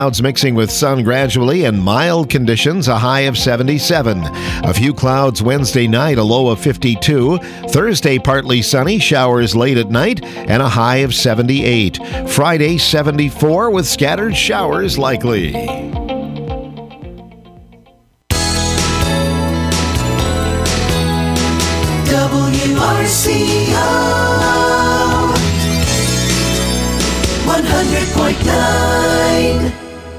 Clouds mixing with sun gradually and mild conditions, a high of 77. A few clouds Wednesday night, a low of 52. Thursday, partly sunny, showers late at night, and a high of 78. Friday, 74 with scattered showers likely. WRCO 100.9.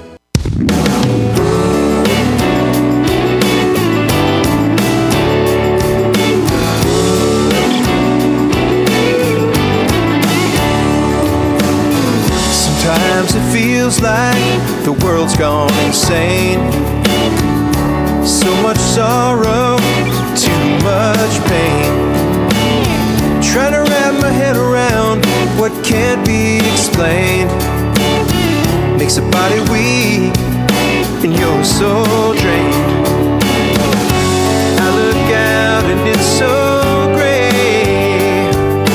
Sometimes it feels like the world's gone insane. So much sorrow, too much pain. Trying to wrap my head around what can't be explained. Makes a body weak and your soul drained. I look out and it's so gray.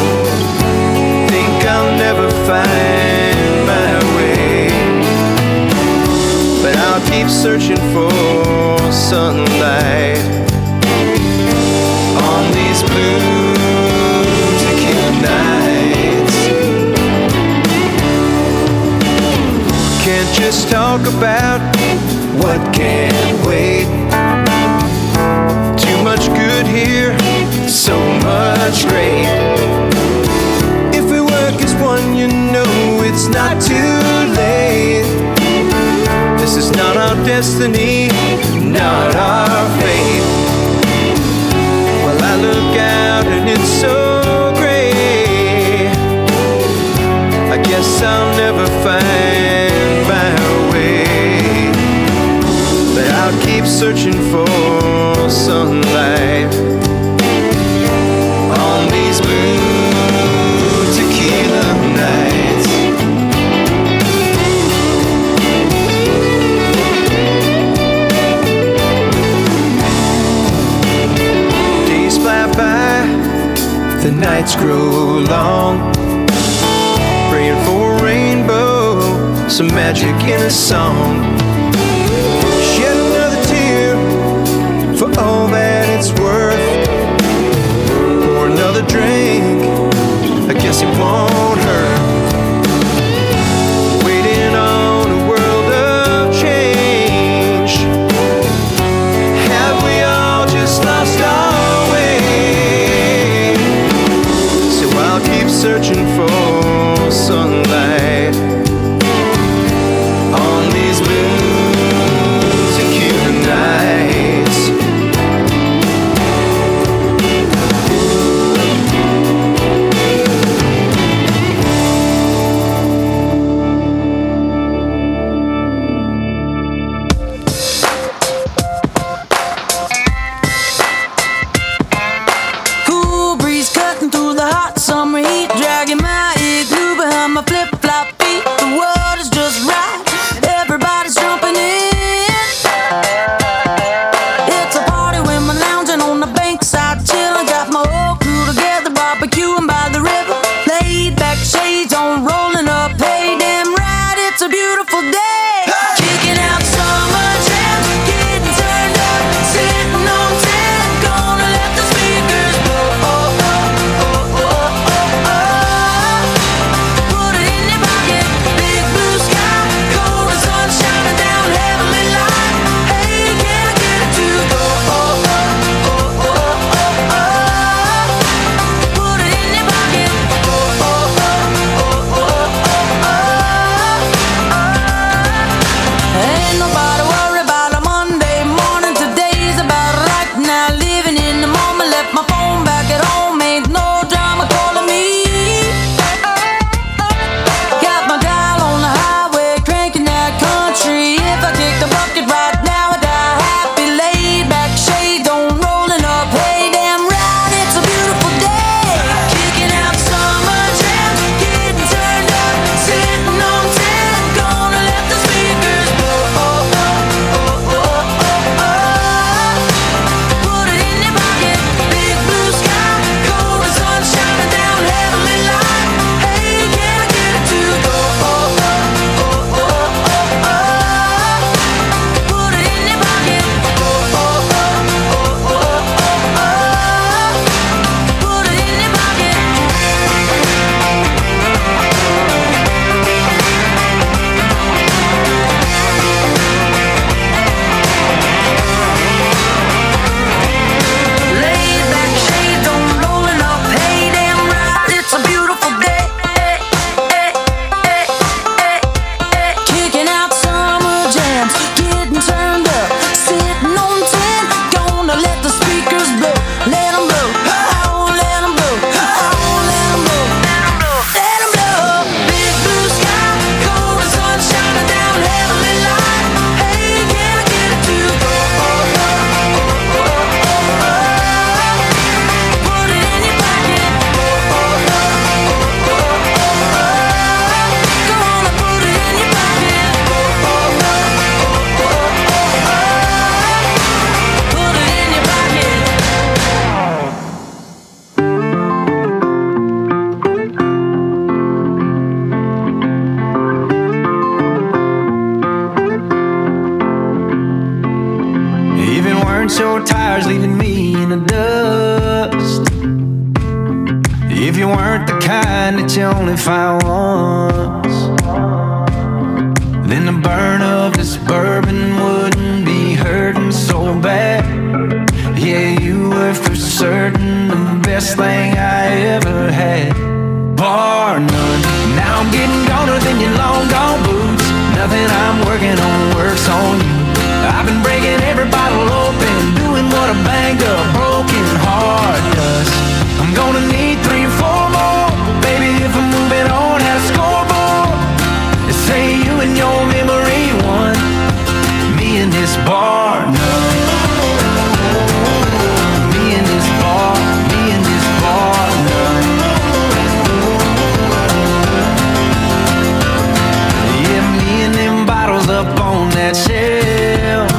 Think I'll never find my way, but I'll keep searching for sunlight on these blue tequila nights. Can't just talk about what can't wait. Too much good here, so much great. If we work as one, you know it's not too late. This is not our destiny, not our fate. Well, I look out and it's so gray. I guess I'll never find my way, but I'll keep searching for sunlight on these blue tequila nights. Days fly by, the nights grow long, praying for a rainbow, some magic in a song. Shed another tear for all that it's worth. Pour another drink, I guess it won't hurt. Waiting on a world of change. Have we all just lost our way? So I'll keep searching for sunlight on these blue tequila nights. burnt your tires, leaving me in the dust. If you weren't the kind that you only find once, then the burn of this bourbon wouldn't be hurting so bad. Yeah, you were for certain the best thing I ever had, bar none. Now I'm getting goner than your long gone boots. Nothing I'm working on works on you. I've been breaking every bottle open, doing what a banged up broken heart does. I'm gonna need 3 or 4 more, baby, if I'm moving on at a scoreboard. They say you and your memory won, me and this bar none. Me and this bar none. Yeah, me and them bottles up on that shelf.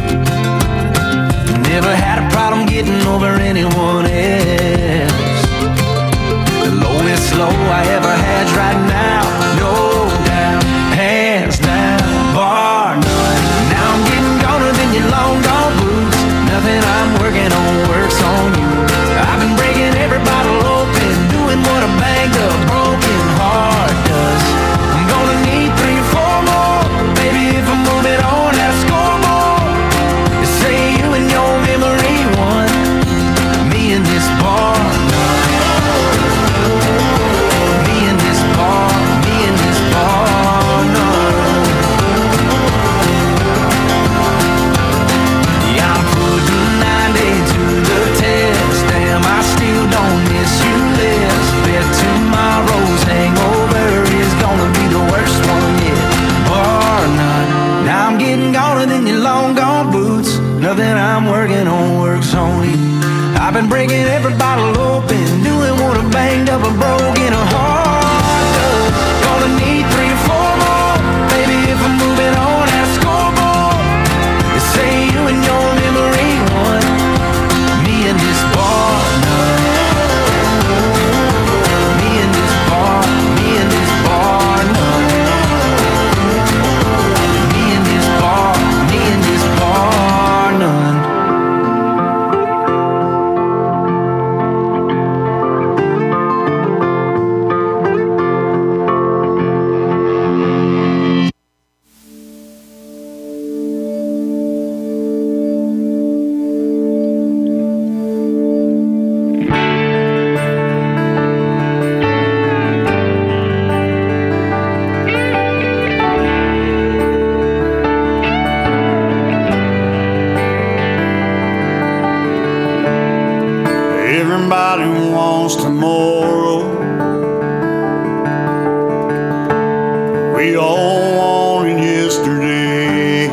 Never had a problem getting over anyone else. The lowest low I ever had's right now, no doubt, hands down, bar none. Now I'm getting goner than your long gone boots. Nothing I'm working on works on you. I've been breaking every bottle open, doing what a banged up broken heart does. I'm gonna need 3 or 4 more, baby, if I'm moving on at a scoreboard. They say you and your memory won, me and this bar none. Me and this bar none. Yeah, I'm putting 90 to the test. Damn, I still don't miss you less. Bet tomorrow's hangover is gonna be the worst one yet, bar none. Now I'm getting goner than your long gone boots. Nothing I'm working on works on you. I've been breaking every bottle open, doing what a banged up a broken heart does. Gonna need 3 or 4 more, baby, if I'm moving on at a scoreboard. They say you and your memory won, me and this bar none. Me and this bar none. Me and this bar none. Everybody wants tomorrow. We all wanted yesterday.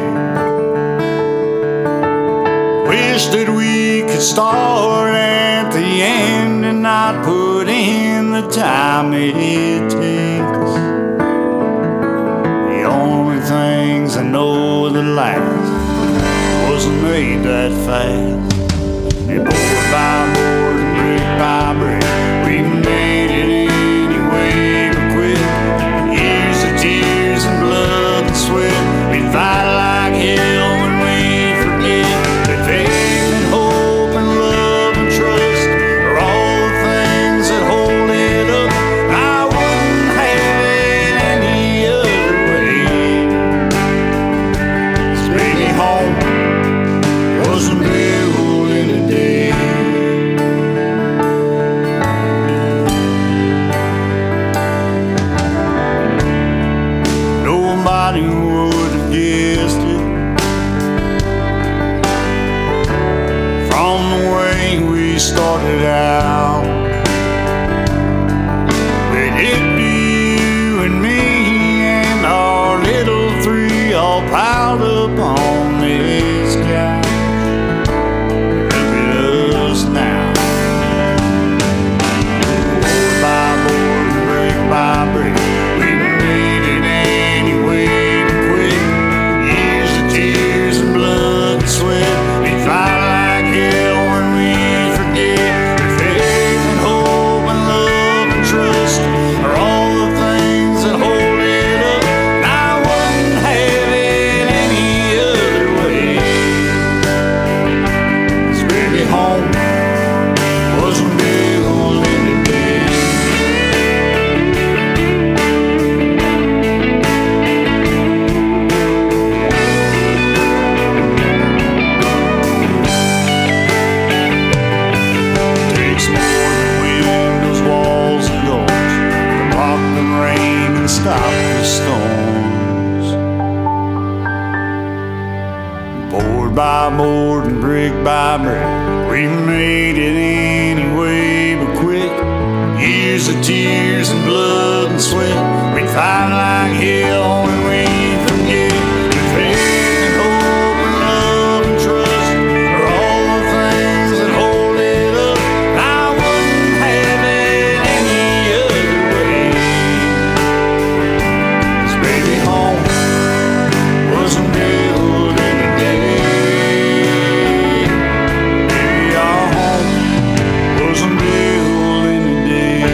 Wish that we could start at the end and not put in the time it takes. The only things I know that last wasn't made that fast. And board by board and brick by brick, we made it anyway but quit. Years of tears and blood and sweat, we fight like hell when we forget that faith and hope and love and trust are all the things that hold it up. I wouldn't have it any other way. 'Cause maybe home wasn't built in a day. Nobody would have guessed it from the way we started out. We'd hit you and me and our little 3 all piled up on this couch. Look at us now, board by board, brick by brick. We made it anyway but quit. Years of tears and blood and sweat. We fight like hell when we forget that by board and brick by brick. We made it anyway, but quick. Years of tears and blood and sweat. We'd fight like hell when we forget. With faith and hope and love and trust are all the things that hold it up. I wouldn't have it any other way. 'Cause baby, home wasn't built in a day. Baby, our home wasn't built in a day.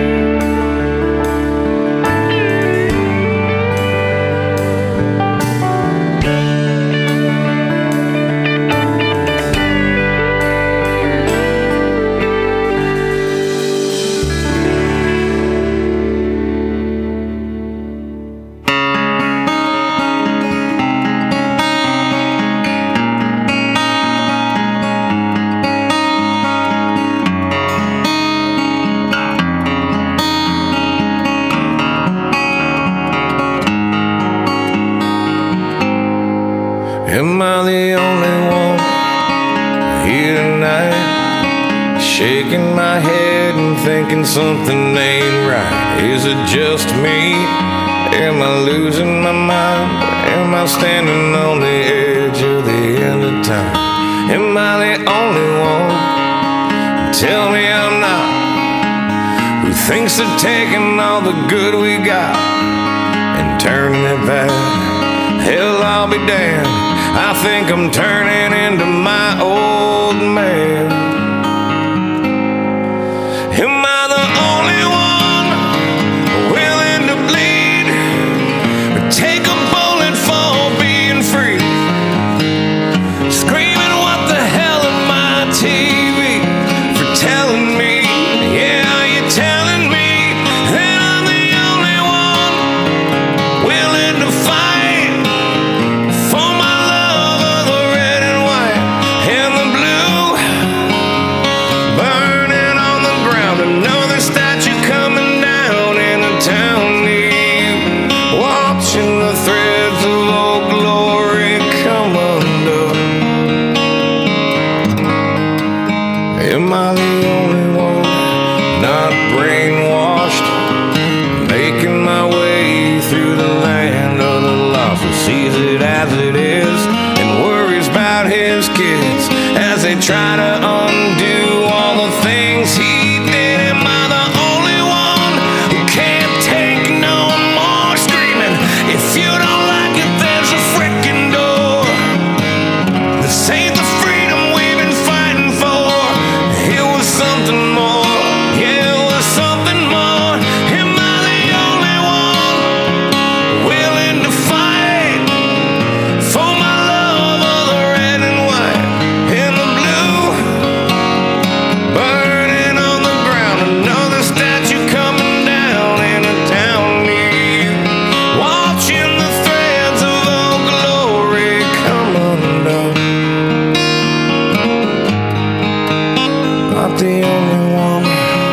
Am I the only one here tonight? Shaking my head and thinking something ain't right. Is it just me? Am I losing my mind? Am I standing on the edge of the end of time? Am I the only one? Tell me I'm not. Who thinks of taking all the good we got and turning it back? Hell, I'll be damned. I think I'm turning into my old man. Am I the only one willing to bleed or take a bullet for being free? Screaming, what the hell am I TV for telling me? Yeah, you're telling me that I'm the only one willing to fight for my love of the red and white and the blue, burning on the ground. Another statue coming down in a town near you, watching the threads of old glory come undone. Am I the only one not brainwashed, making my way through the land of the lost, who sees it as it is and worries about his kids as they try to undo all the things he did? Am I the only one who can't take no more screaming? If you don't like it, there's a frickin' door. This ain't the freedom we've been fighting for. It was something more. Yeah, it was something more. Am I the only one willing to fight for my love of the red and white and the blue, burning on the ground? Another statue coming down in a town near you, watching the threads of old glory come undone. Not the only one.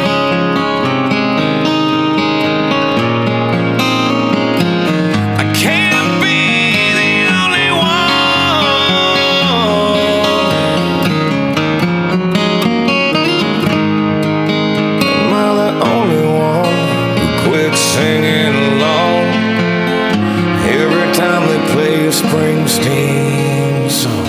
I can't be the only one. Am I the only one who quits singing along every time they play a Springsteen song?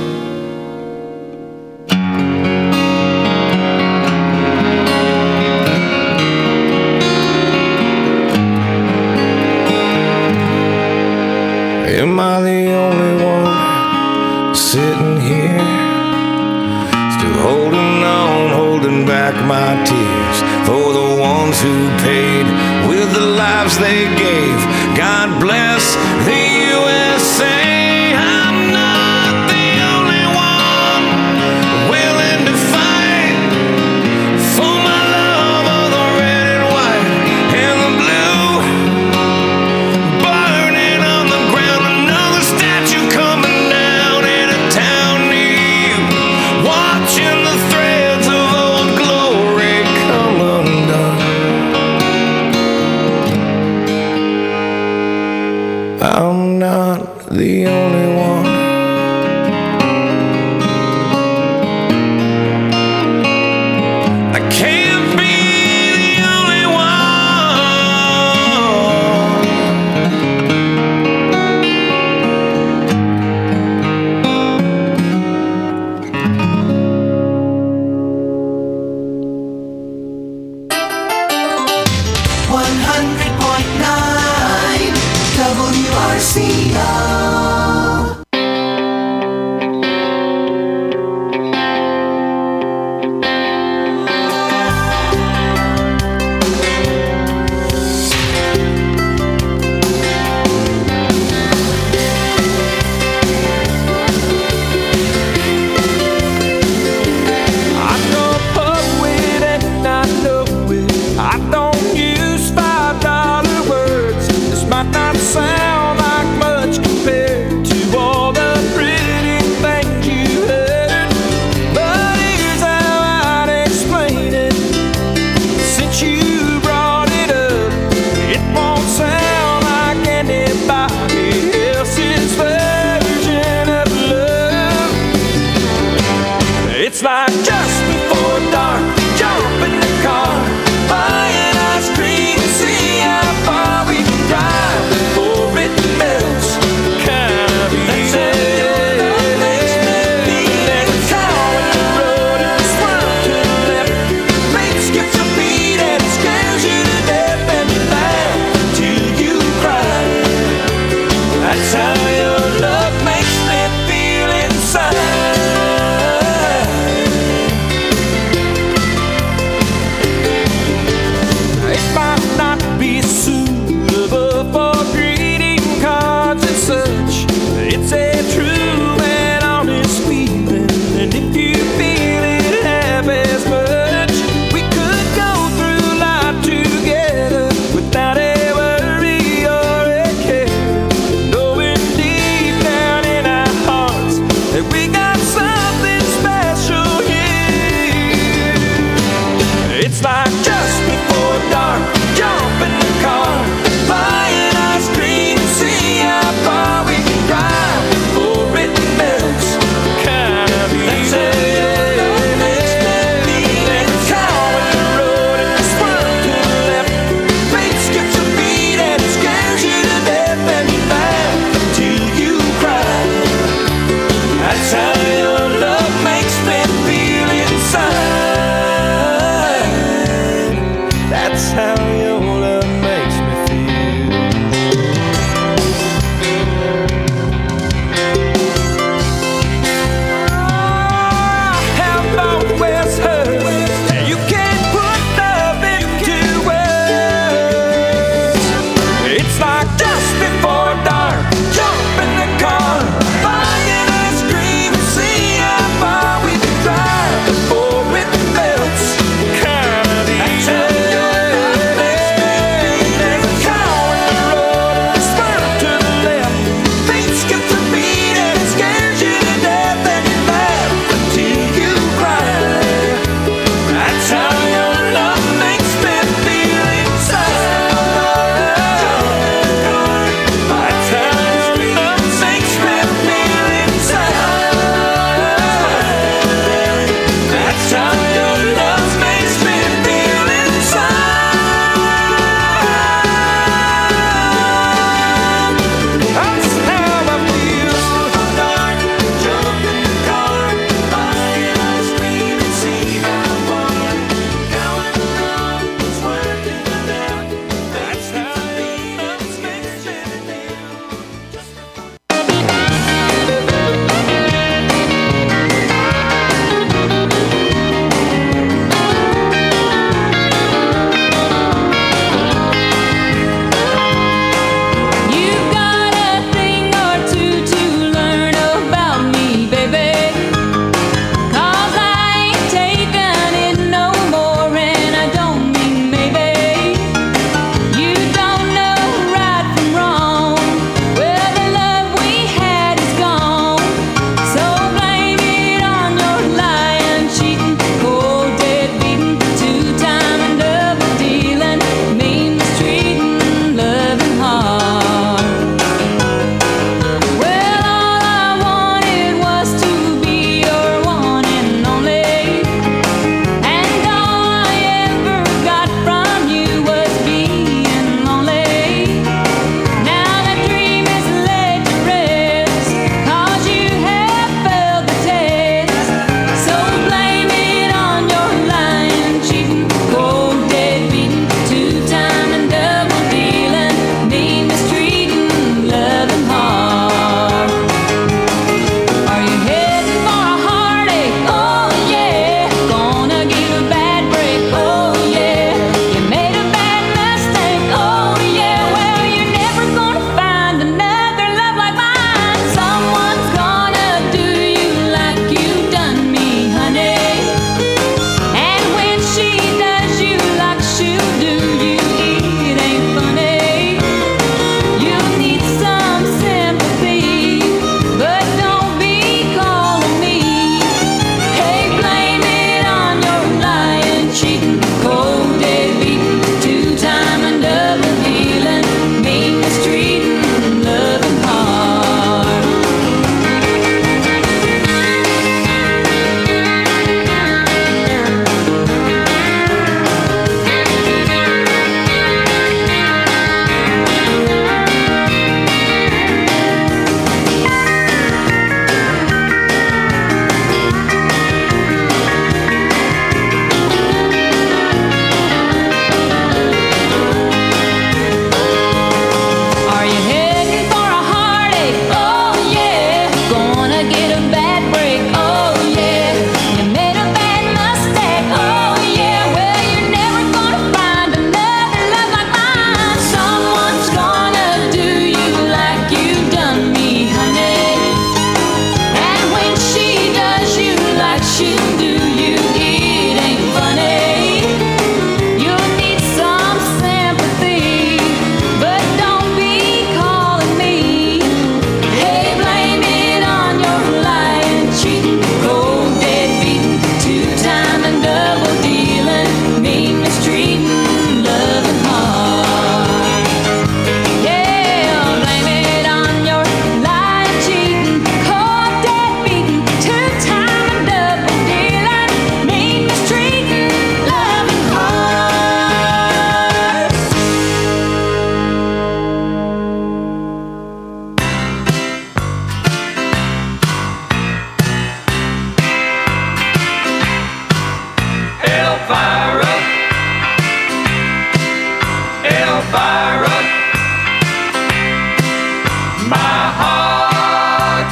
Am I the only one sitting here, still holding on, holding back my tears for the ones who paid with the lives they gave? God bless the USA. I'm not the only one willing to fight for my love of the red and white and the blue, burning on the ground. Another statue coming down in a town near you, watching the threads of old glory come undone. I'm not the only one.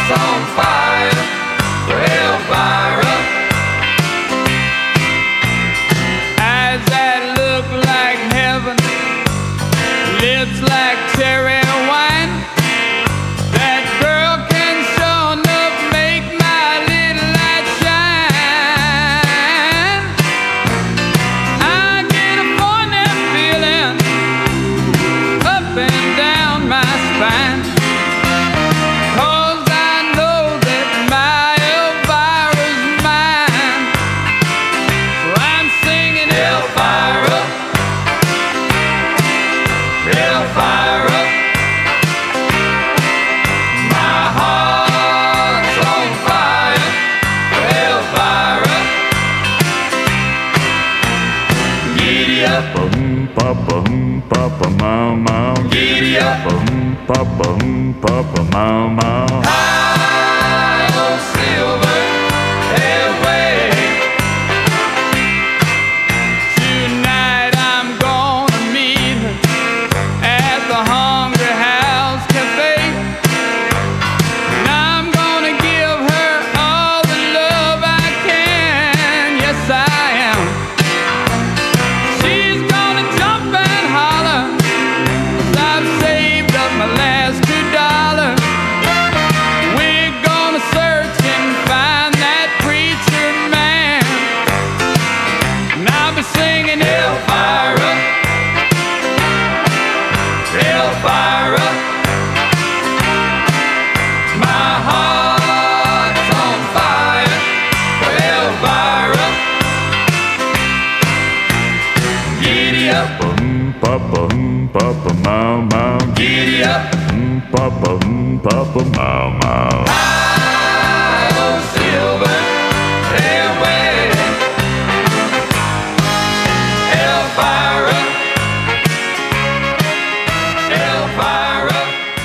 heart's on fire for Elvira. Eyes that look like heaven, lips like cherry wine. That girl can sure enough make my little light shine. I get a funny feeling up and down my spine, 'cause I know that my Elvira's mine. So I'm singing Elvira, Elvira. My heart's on fire for Elvira. Giddy up, Papa, papa, mama. giddy up. Papa, papa, mama. High on silver airway. Tonight I'm gonna meet her at the Hungry House Cafe, and I'm gonna give her all the love I can. Yes, I am. She's gonna jump and holler, 'cause I've saved up my last $2. We're gonna search and find that preacher man, and I'll be singing Elvira, Elvira. My heart's on fire for Elvira. Giddy up, Papa, papa, mama. giddy up. Papa, papa, mama. High on silver airway. Elvira, Elvira.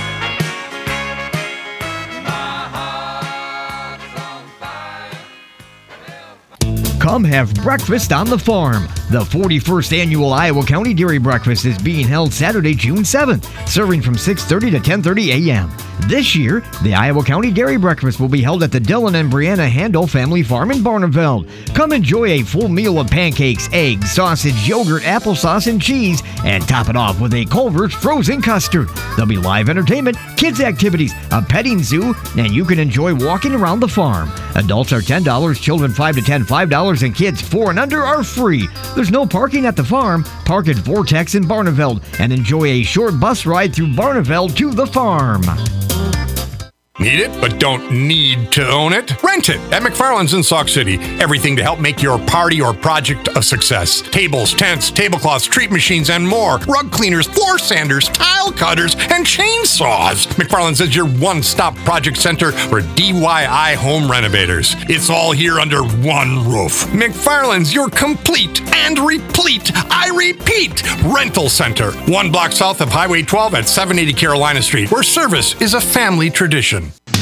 My heart's on fire. Come have breakfast on the farm. The 41st Annual Iowa County Dairy Breakfast is being held Saturday, June 7th, serving from 6:30 to 10:30 a.m. This year, the Iowa County Dairy Breakfast will be held at the Dylan and Brianna Handel Family Farm in Barneveld. Come enjoy a full meal of pancakes, eggs, sausage, yogurt, applesauce, and cheese, and top it off with a Culver's frozen custard. There'll be live entertainment, kids activities, a petting zoo, and you can enjoy walking around the farm. Adults are $10, children 5 to 10, $5, and kids 4 and under are free. There's no parking at the farm. Park at Vortex in Barneveld and enjoy a short bus ride through Barneveld to the farm. Need it, but don't need to own it? Rent it at McFarland's in Sauk City. Everything to help make your party or project a success. Tables, tents, tablecloths, treat machines, and more. Rug cleaners, floor sanders, tile cutters, and chainsaws. McFarland's is your one-stop project center for DIY home renovators. It's all here under one roof. McFarland's, your complete and replete, I repeat, rental center. 1 block south of Highway 12 at 780 Carolina Street, where service is a family tradition.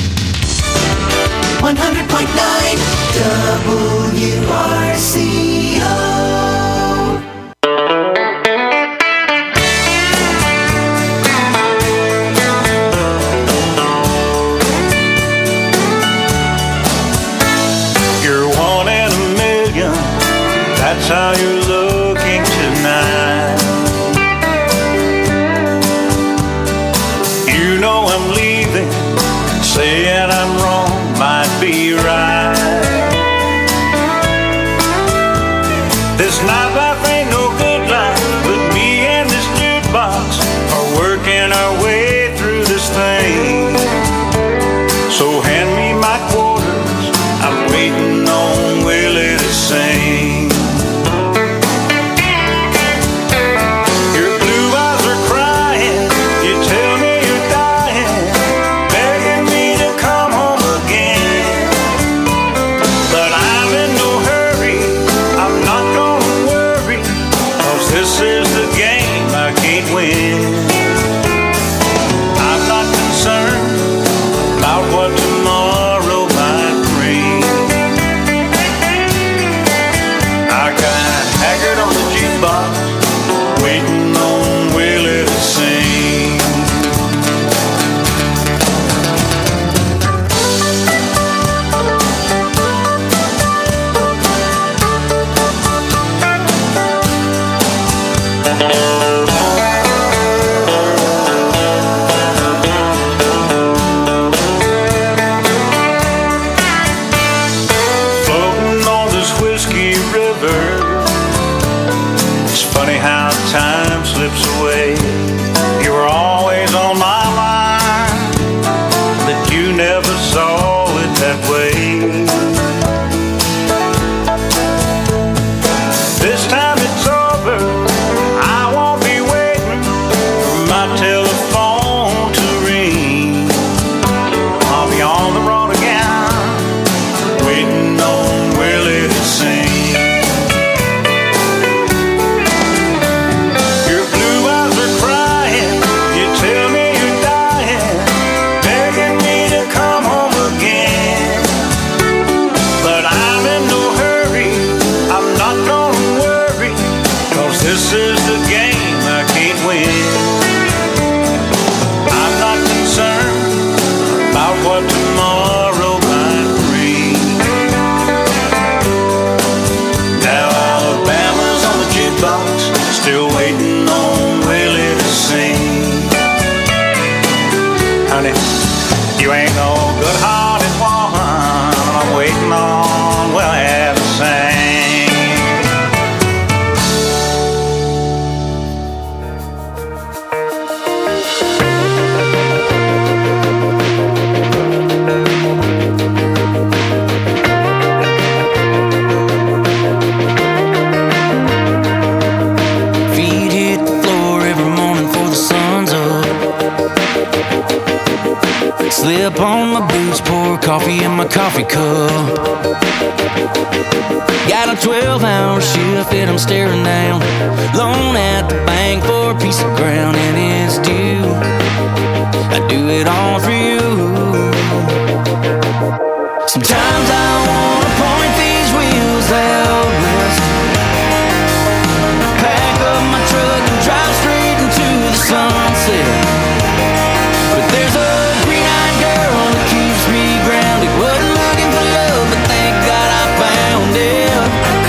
100.9 WRCO. You're 1 in a million. That's how you're looking tonight. You know I'm leaving. Saying I'm wrong might be right. This nightlife ain't no good life, but me and this jukebox are working our way through this thing. So hand me my quarters, I'm waiting on Willie to sing. good-hearted woman I'm waiting on will have to sing. Feet hit the floor every morning before the sun's up. Slip on my boots, pour coffee in my coffee cup. Got a 12-hour shift that I'm staring down. Loan at the bank for a piece of ground, and it's due. I do it all for you. Sometimes I wanna point these wheels out west, pack up my truck and drive straight into the sunset. But there's a green-eyed girl that keeps me grounded. Wasn't looking for love, but thank God I found it.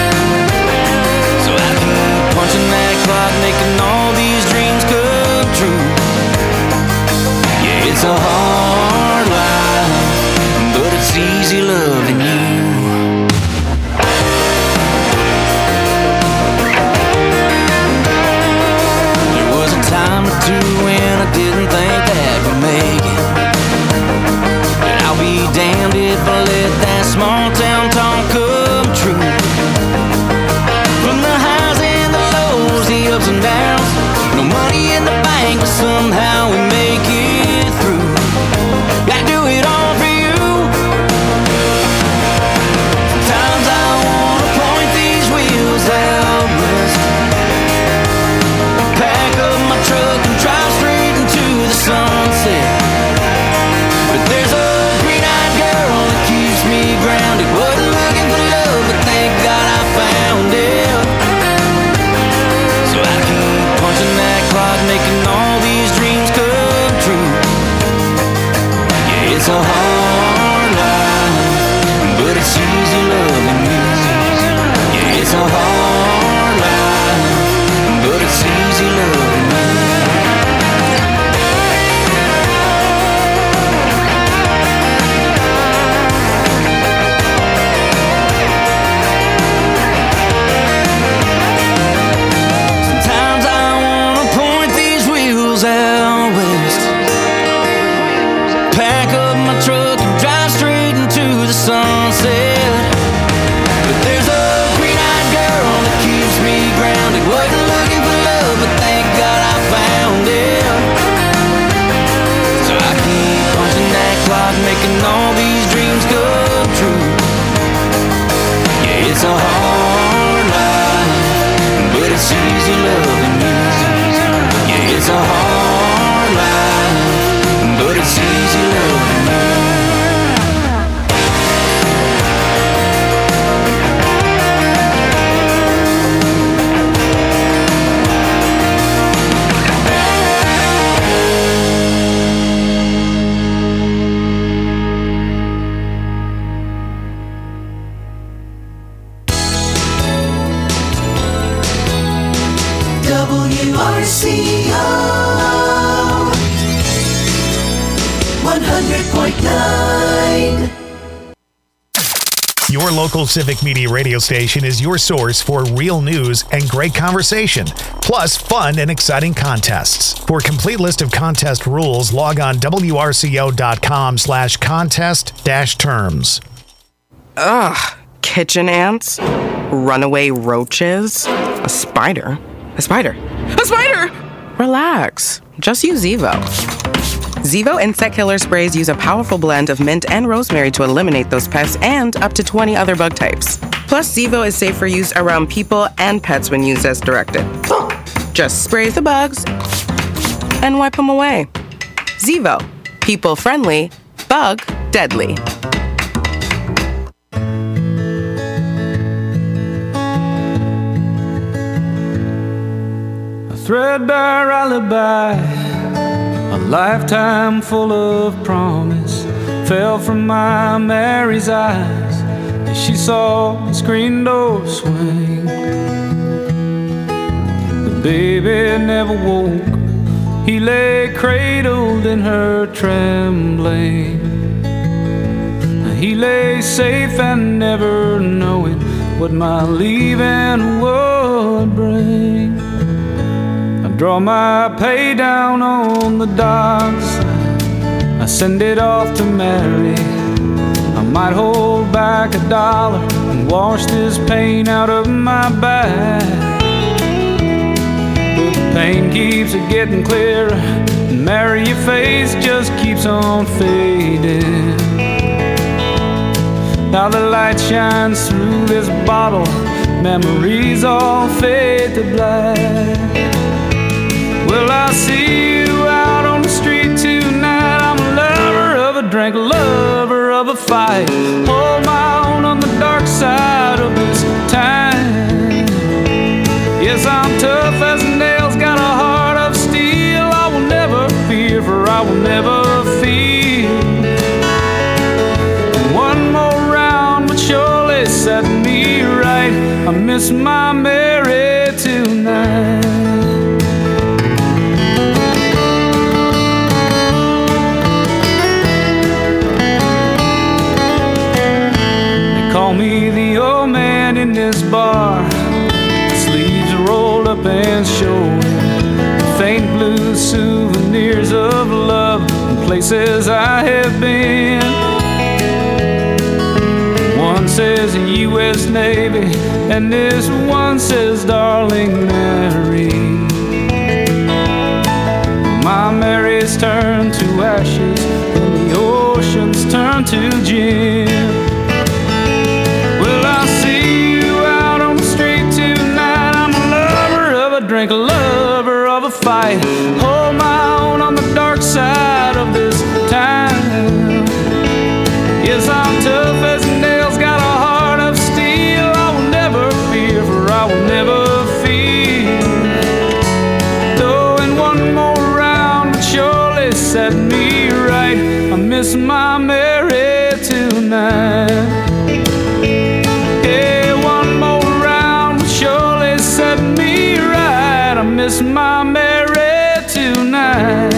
So I keep punching that clock, making all these dreams come true. Yeah, it's a hard life, but it's easy loving you. There was a time or two when I didn't think that we'd make it, and I'll be damned if I let that small town talk come true. From the highs and the lows, the ups and downs, no money in the bank, but somehow we make it through. I do it all for you. Sometimes I wanna point these wheels out west, pack up my truck and drive straight into the sunset. But there's a green-eyed girl that keeps me grounded. Wasn't looking for love, but thank God I found it. So I keep punching that clock, making all these dreams come true. Yeah, it's a hard life, but it's easy loving you. Yeah, it's a hard life, but it's easy loving you. Sometimes I wanna point these wheels out west, pack up my truck and drive straight into the sunset. But there's a green-eyed girl that keeps me grounded. Wasn't looking for love, but thank God I found it. So I keep punching that clock, making all these dreams come true. Yeah, it's a hard life, but it's easy loving you. Yeah, it's a hard life, but it's easy loving you. WRCO 100.9. Your local Civic Media radio station is your source for real news and great conversation, plus fun and exciting contests. For a complete list of contest rules, log on wrco.com/contest-terms. Ugh, kitchen ants, runaway roaches, a spider. A spider! A spider! Relax. Just use Zevo. Zevo insect killer sprays use a powerful blend of mint and rosemary to eliminate those pests and up to 20 other bug types. Plus, Zevo is safe for use around people and pets when used as directed. Just spray the bugs and wipe them away. Zevo. People friendly, bug deadly. Threadbare alibi, a lifetime full of promise, fell from my Mary's eyes as she saw the screen door swing. The baby never woke, he lay cradled in her trembling. lay safe and never knowing what my leaving would bring. I draw my pay down on the docks, I send it off to Mary. I might hold back $1 and wash this pain out of my back. But the pain keeps it getting clearer, and Mary, your face just keeps on fading. Now the light shines through this bottle, memories all fade to black. Will I see you out on the street tonight? I'm a lover of a drink, a lover of a fight. Hold my own on the dark side of this time. Yes, I'm tough as nails, got a heart of steel. I will never fear, for I will never fear. One more round would surely set me right. I miss my Mary tonight. Call me the old man in this bar, sleeves rolled up and showing faint blue souvenirs of love and places I have been. One says the U.S. Navy and this one says Darling Mary. My Mary's turned to ashes and the oceans turn to gin. Drink, a lover of a fight. Hold my own on the dark side of this time. Yes, I'm tough as nails, got a heart of steel. I will never fear, for I will never fear. Though in one more round would surely set me right. I miss my Mary tonight. Yeah, one more round would surely set me right. I miss my Mary tonight.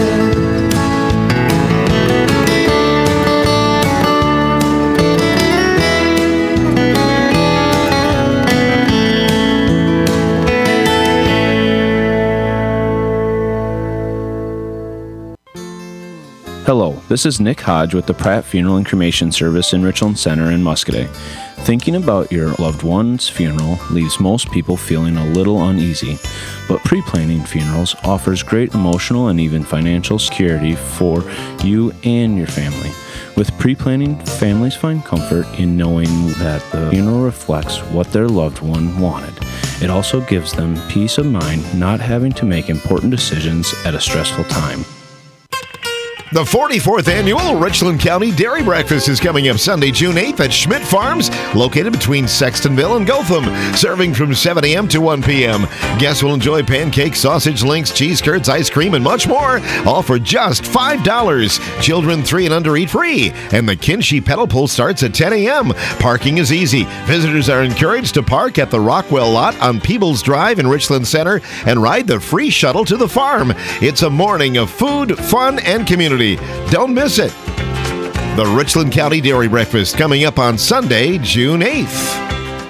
Hello, this is Nick Hodge with the Pratt Funeral and Cremation Service in Richland Center in Muscoda. Thinking about your loved one's funeral leaves most people feeling a little uneasy, but pre-planning funerals offers great emotional and even financial security for you and your family. With pre-planning, families find comfort in knowing that the funeral reflects what their loved one wanted. It also gives them peace of mind not having to make important decisions at a stressful time. The 44th Annual Richland County Dairy Breakfast is coming up Sunday, June 8th at Schmidt Farms, located between Sextonville and Gotham, serving from 7 a.m. to 1 p.m. Guests will enjoy pancakes, sausage links, cheese curds, ice cream, and much more, all for just $5. Children 3 and under eat free, and the Kinshey Pedal Pull starts at 10 a.m. Parking is easy. Visitors are encouraged to park at the Rockwell lot on Peebles Drive in Richland Center and ride the free shuttle to the farm. It's a morning of food, fun, and community. Don't miss it. The Richland County Dairy Breakfast coming up on Sunday, June 8th.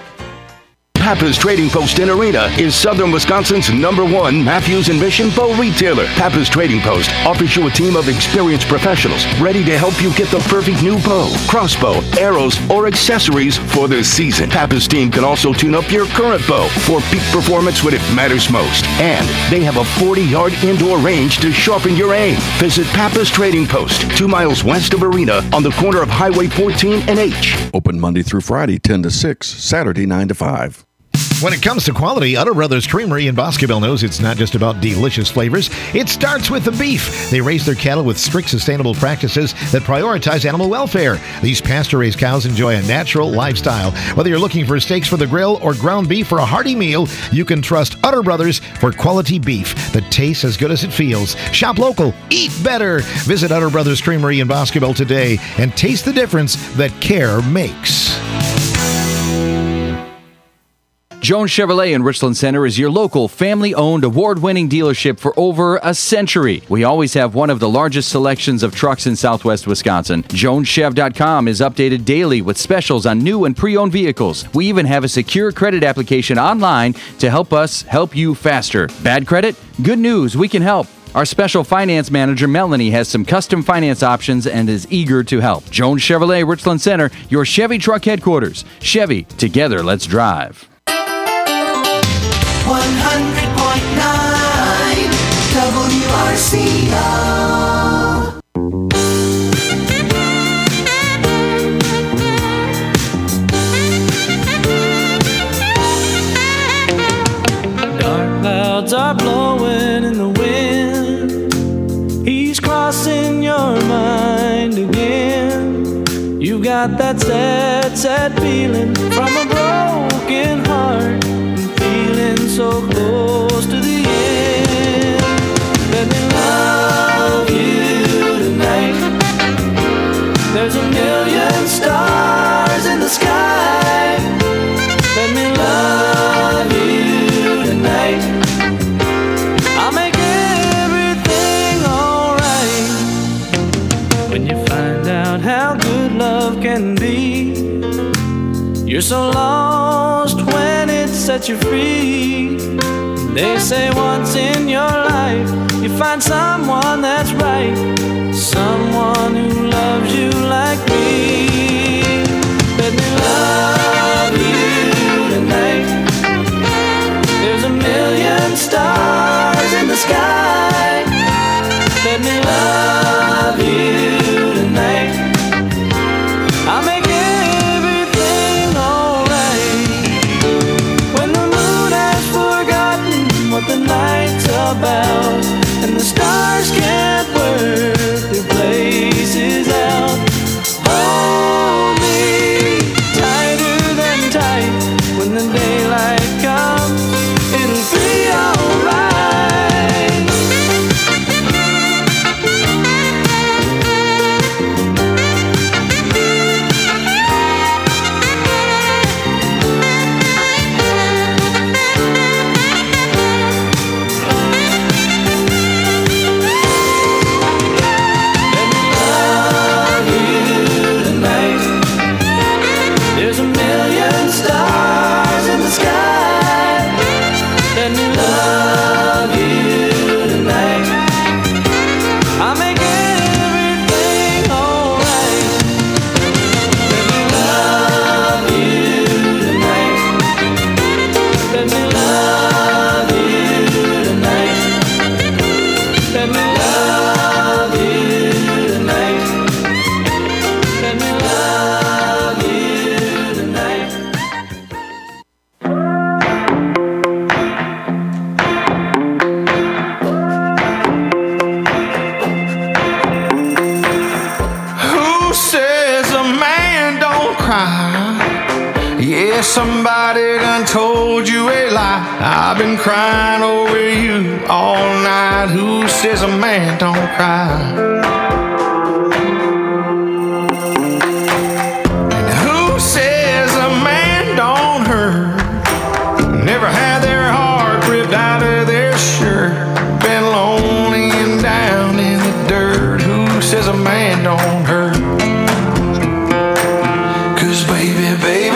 Pappas Trading Post in Arena is Southern Wisconsin's #1 Matthews and Mission bow retailer. Pappas Trading Post offers you a team of experienced professionals ready to help you get the perfect new bow, crossbow, arrows, or accessories for the season. Pappas team can also tune up your current bow for peak performance when it matters most. And they have a 40-yard indoor range to sharpen your aim. Visit Pappas Trading Post, 2 miles west of Arena on the corner of Highway 14 and H. Open Monday through Friday, 10 to 6, Saturday, 9 to 5. When it comes to quality, Utter Brothers Creamery in Boscobel knows it's not just about delicious flavors. It starts with the beef. They raise their cattle with strict sustainable practices that prioritize animal welfare. These pasture-raised cows enjoy a natural lifestyle. Whether you're looking for steaks for the grill or ground beef for a hearty meal, you can trust Utter Brothers for quality beef that tastes as good as it feels. Shop local. Eat better. Visit Utter Brothers Creamery in Boscobel today and taste the difference that care makes. Jones Chevrolet in Richland Center is your local family-owned, award-winning dealership for over a century. We always have one of the largest selections of trucks in southwest Wisconsin. JonesChev.com is updated daily with specials on new and pre-owned vehicles. We even have a secure credit application online to help us help you faster. Bad credit? Good news, we can help. Our special finance manager, Melanie, has some custom finance options and is eager to help. Jones Chevrolet, Richland Center, your Chevy truck headquarters. Chevy, together, let's drive. 100.9 WRCO. Dark clouds are blowing in the wind. He's crossing your mind again. You got that sad, sad feeling from a broken heart, and feeling so close to the end. Let me love you tonight. There's a million stars in the sky. Let me love you tonight. I'll make everything alright. When you find out how good love can be, you're so lost when it sets you free. They say once in your life you find someone that's right, someone who loves you like me. Let me love you tonight. There's a million stars in the sky. Let me love you tonight. I'll make everything alright. When the moon has forgotten what the night's about, and the stars can't work their places out, hold me tighter than tight. When the daylight comes, it'll be alright. Yeah, somebody done told you a lie. I've been crying over you all night. Who says a man don't cry? And who says a man don't hurt? Never had their heart ripped out of their shirt. Been lonely and down in the dirt. Who says a man don't hurt? 'Cause baby, baby,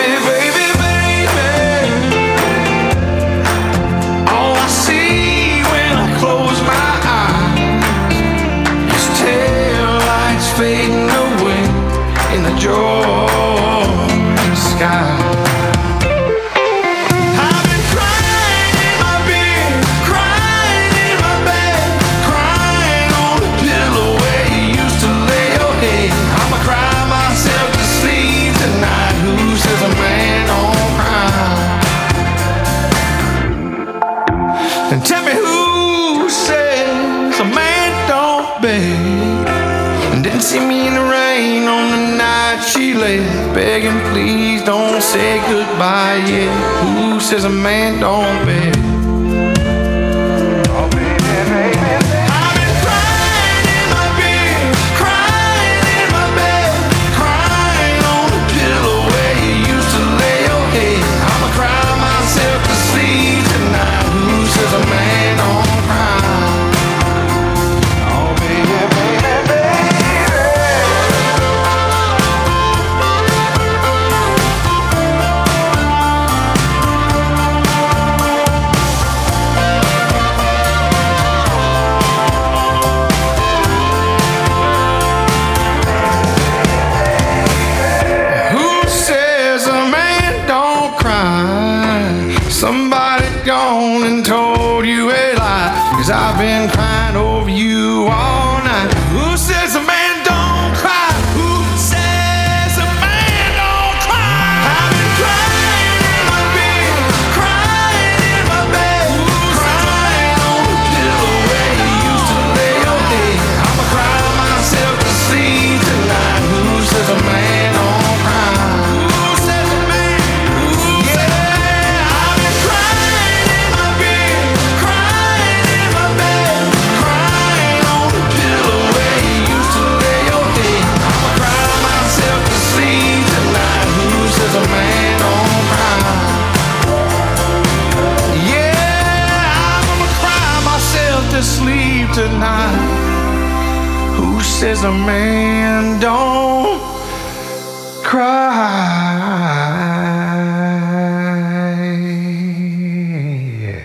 fading away in the Georgia sky. I've been crying in my bed, crying in my bed, crying on the pillow where you used to lay your head. I'ma cry myself to sleep tonight. Who says a man don't cry? And tell me who says a man don't beg. Didn't see me in the rain on the night she lay, begging please don't say goodbye yet. Who says a man don't beg? Oh baby, baby. I've been crying in my bed, crying in my bed, crying on the pillow where you used to lay your head. I'ma cry myself to says a man don't cry.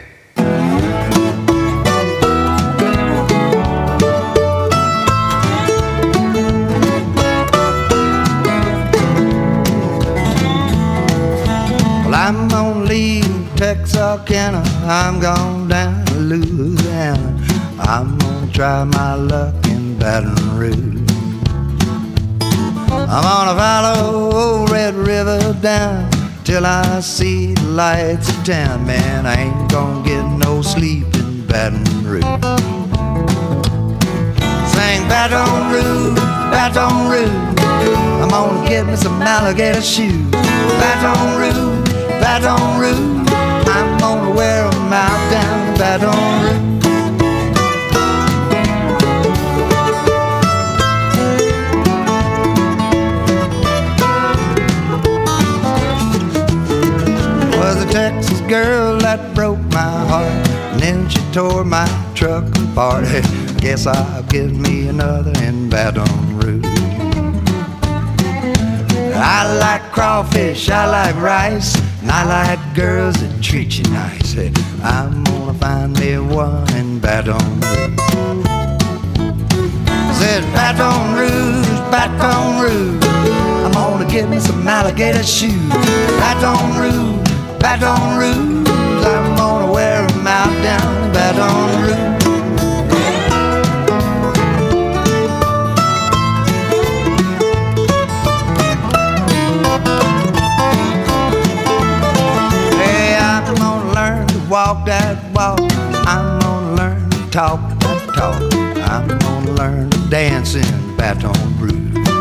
Well, I'm gonna leave Texarkana, I'm going down to Louisiana. I'm gonna try my luck in Baton Rouge. I'm gonna follow old Red River down till I see the lights of town. Man, I ain't gonna get no sleep in Baton Rouge. Sing Baton Rouge, Baton Rouge, I'm gonna get me some alligator shoes. Baton Rouge, Baton Rouge, I'm gonna wear them out down in Baton Rouge. Was a Texas girl that broke my heart, and then she tore my truck apart. I guess I'll give me another in Baton Rouge. I like crawfish, I like rice, and I like girls that treat you nice. Hey, I'm gonna find me one in Baton Rouge. I said Baton Rouge, Baton Rouge, I'm gonna get me some alligator shoes. Baton Rouge, Baton Rouge, I'm gonna wear them out down in Baton Rouge. Hey, I'm gonna learn to walk that walk, I'm gonna learn to talk that talk, I'm gonna learn to dance in Baton Rouge.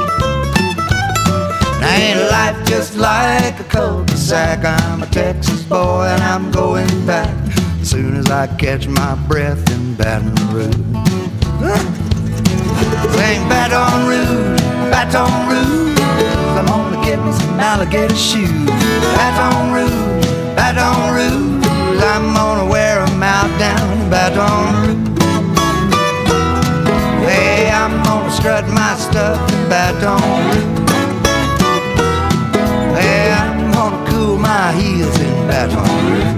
Now ain't life just like a cul-de-sac? I'm a Texas boy and I'm going back as soon as I catch my breath in Baton Rouge. Sing Baton Rouge, Baton Rouge, I'm gonna get me some alligator shoes. Baton Rouge, Baton Rouge, I'm gonna wear them out down in Baton Rouge. Hey, I'm gonna strut my stuff in Baton Rouge. Hey, I'm gonna cool my heels in Baton Rouge.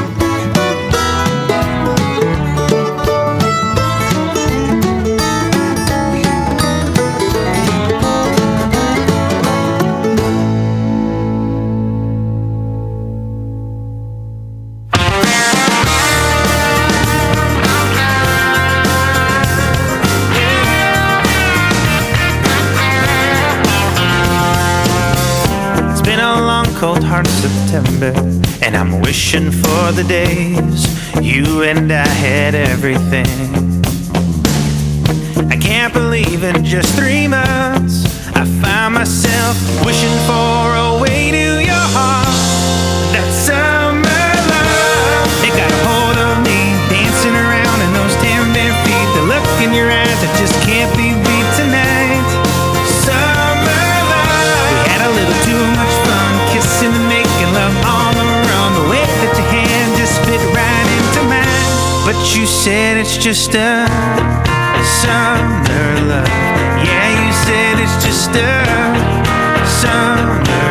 Cold hard September, and I'm wishing for the days you and I had everything. I can't believe in just 3 months I find myself wishing for a way to your heart. That summer love, it got a hold of me, dancing around in those 10 bare feet. The look in your eyes that just can't be beat tonight. Summer love, we had a little too much fun, kissing and making love all around. The way that your hand just fit right into mine. But you said it's just a summer love. Yeah, you said it's just a summer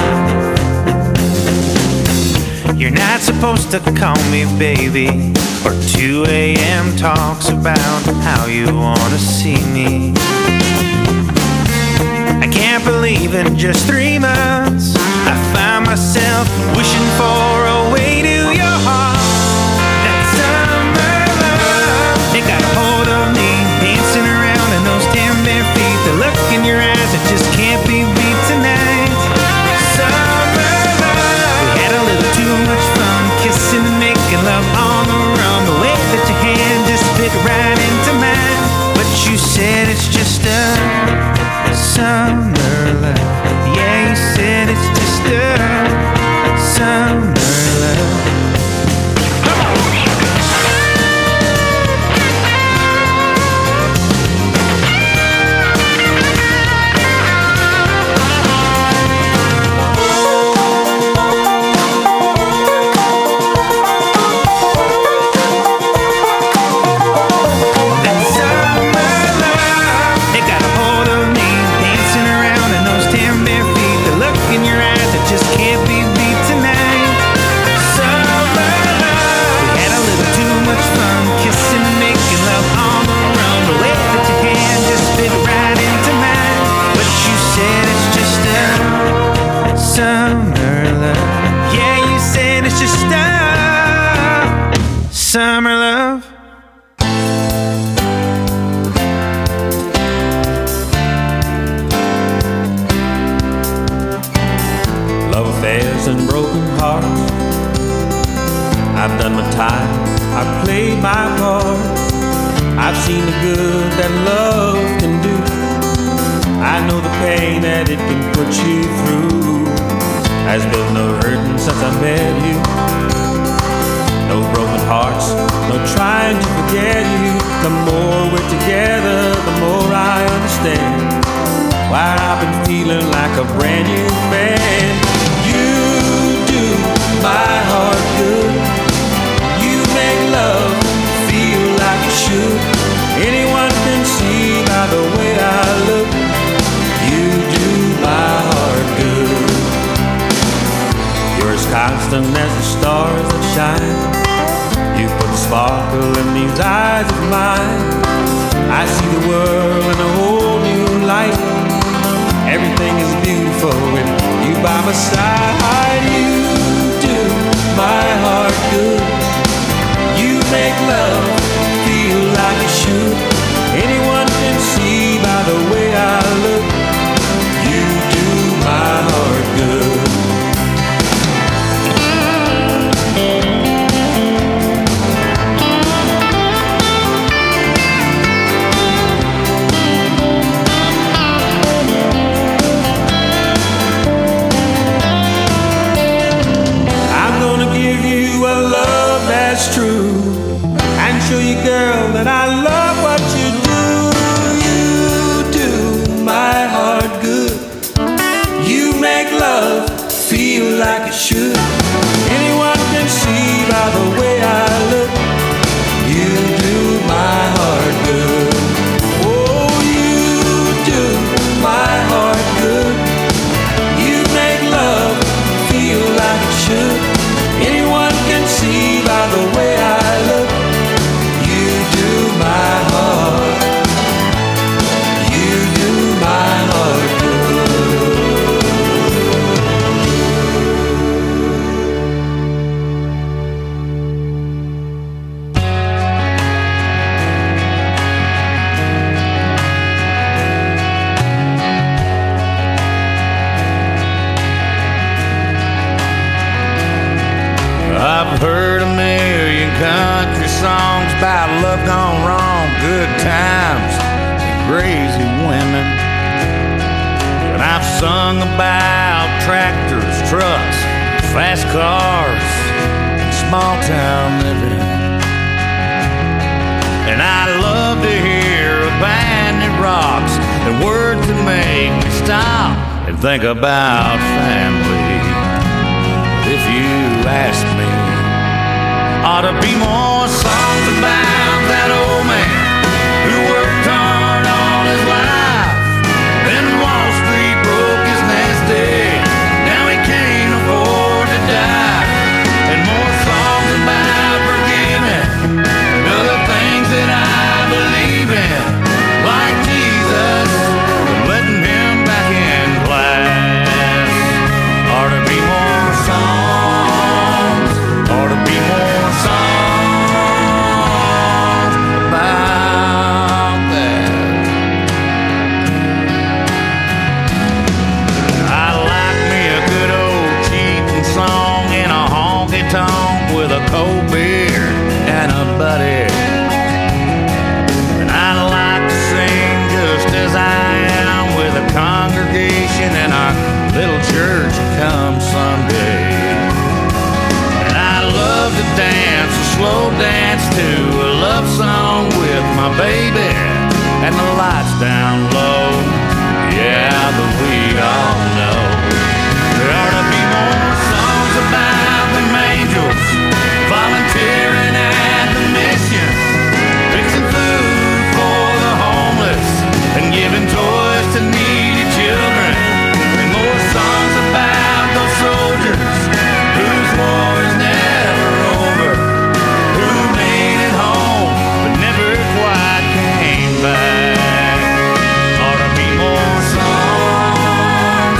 love. You're not supposed to call me baby, or 2 a.m. talks about how you wanna see me. I can't believe in just 3 months I find myself wishing for a way to your heart. That summer love, it got a hold of me, dancing around in those 10 bare feet. The look in your eyes that just can't be beat tonight. Summer love, we had a little too much fun, kissing and making love all around. The way that your hand just fit right into mine. But you said it's just a summer love. Yeah, you said it's just a summer summer love. Yeah, you said it's just summer love. Love affairs and broken hearts. I've done my time, I've played my part. I've seen the good that love can do. I know the pain that it can put you through. Has been no hurting since I met you. No broken hearts, no trying to forget you. The more we're together, the more I understand why I've been feeling like a brand new man. You do my heart good. You make love feel like it should. Anyone can see by the way I look. You do my heart good. You're as constant as the stars that shine. You put the sparkle in these eyes of mine. I see the world in a whole new light. Everything is beautiful with you by my side. You do my heart good. You make love feel like it should. Anyone can see by the way I look. You do my heart good. That's true, and show you, girl, that I love what you do. You do my heart good. You make love feel like it should. Anyone can see by the way I look. You do my heart good. Oh, you do my heart good. You make love feel like it should. Anyone can see by the way I look. You do my heart. You do my heart I've heard a million country songs about love gone wrong, good times, and crazy women. But I've sung about tractors, trucks, fast cars, and small town living. And I love to hear a band that rocks and words that make me stop and think about family. If you ask me, ought to be more songs about that old man who worked hard all his life. Then Wall Street broke his nest egg. Now he can't afford to die. And more songs about forgiving and other things that I believe in, like Jesus and letting him back in class. Ought to be more songs. Ought to be more songs about that. I like me a good old cheating song in a honky tonk with a cold beer and a buddy. And I like to sing just as I am with a congregation in our little church come Sunday. Love to dance, a slow dance to a love song with my baby, and the lights down low. Yeah, but we all know there ought to be more songs about them angels volunteering at the mission, fixing food for the homeless and giving toys to needy children, and more songs about those soldiers whose war is never over, who made it home but never quite came back. Ought to be more songs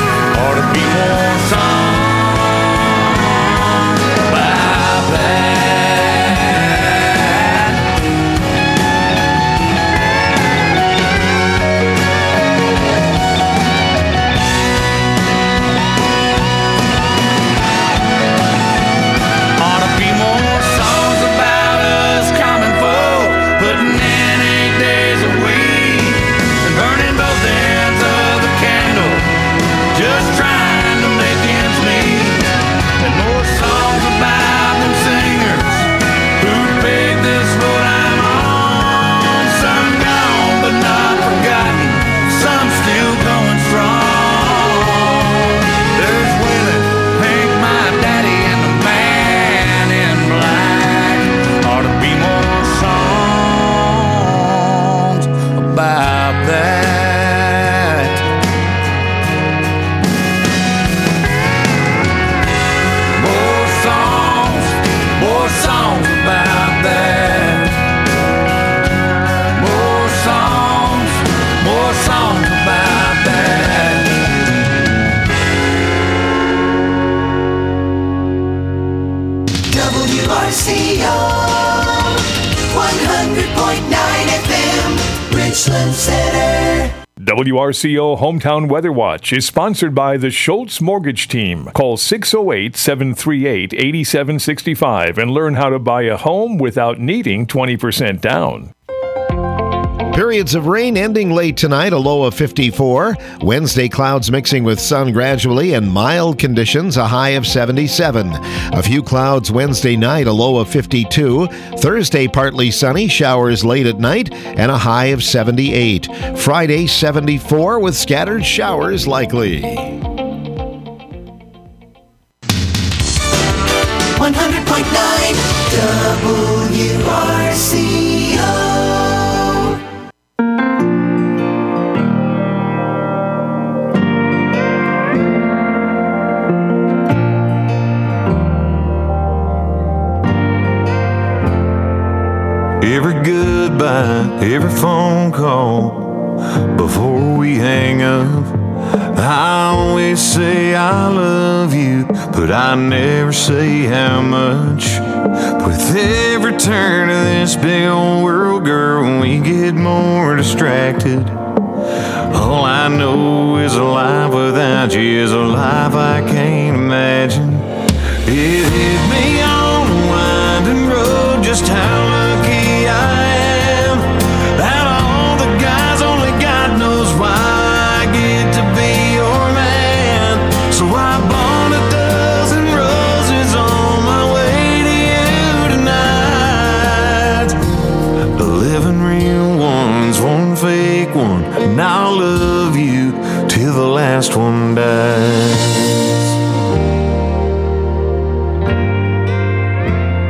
Richland Center. WRCO Hometown Weather Watch is sponsored by the Schultz Mortgage Team. Call 608-738-8765 and learn how to buy a home without needing 20% down. Periods of rain ending late tonight, a low of 54. Wednesday, clouds mixing with sun gradually and mild conditions, a high of 77. A few clouds Wednesday night, a low of 52. Thursday, partly sunny, showers late at night, and a high of 78. Friday, 74 with scattered showers likely. 100.9 WRCO. Every goodbye, every phone call before we hang up, I always say I love you, but I never say how much. With every turn of this big old world, girl, we get more distracted. All I know is a life without you is a life I can't imagine. It hit me on the winding road just how